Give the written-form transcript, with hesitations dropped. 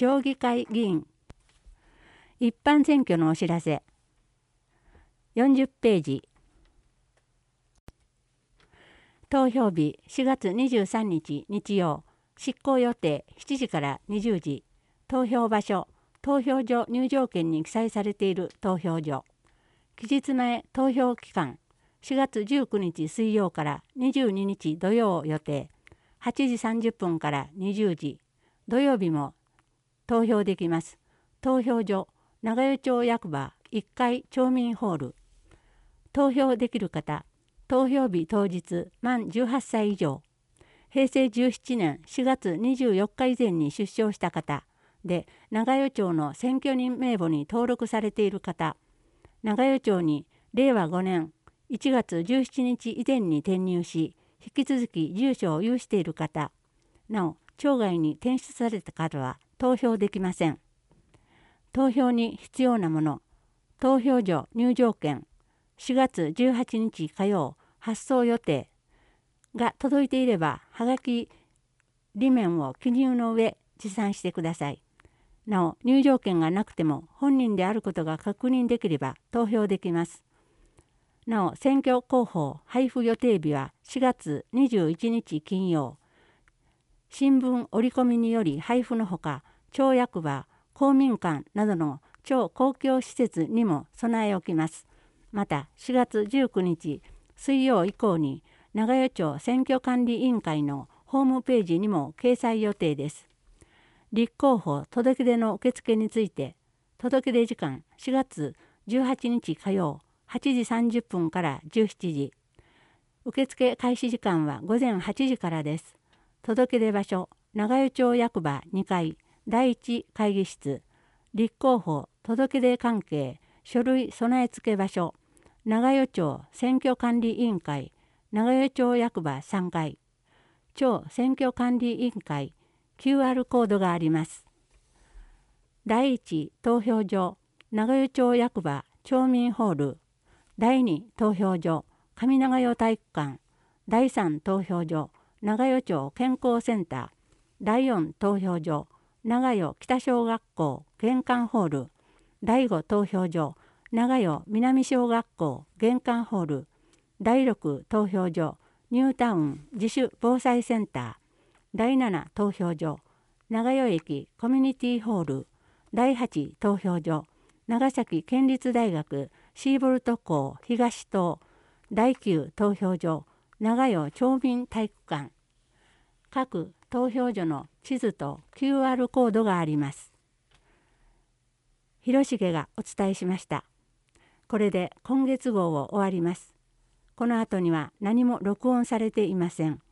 町議会議員一般選挙のお知らせ40ページ。投票日4月23日日曜、執行予定7時から20時。投票場所、投票所入場券に記載されている投票所。期日前投票期間4月19日水曜から22日土曜予定。8時30分から20時。土曜日も投票できます。投票所、長与町役場1階町民ホール。投票できる方、投票日当日満18歳以上、平成17年4月24日以前に出生した方で、長与町の選挙人名簿に登録されている方、長与町に令和5年1月17日以前に転入し、引き続き住所を有している方、なお町外に転出された方は投票できません。投票に必要なもの、投票所入場券、4月18日火曜発送予定が届いていれば、はがき裏面を記入の上持参してください。なお入場券がなくても本人であることが確認できれば投票できます。なお選挙広報配布予定日は4月21日金曜。新聞折り込みにより配布のほか、町役場、公民館などの町公共施設にも備え置きます。また4月19日水曜以降に長与町選挙管理委員会のホームページにも掲載予定です。立候補届け出の受付について、届け出時間4月18日火曜8時30分から17時。受付開始時間は午前8時からです。届け出場所、長与町役場2階第1会議室。立候補届け出関係書類備え付け場所、長与町選挙管理委員会長与町役場3階。町選挙管理委員会 QR コードがあります。第1投票所長与町役場町民ホール。第2投票所上長与体育館。第3投票所長与町健康センター。第4投票所長与北小学校玄関ホール。第5投票所長与南小学校玄関ホール。第6投票所ニュータウン自主防災センター。第7投票所長与駅コミュニティホール。第8投票所長崎県立大学シーボルト校東棟。第9投票所長与町民体育館。各投票所の地図と QR コードがあります。広重がお伝えしました。これで今月号を終わります。この後には何も録音されていません。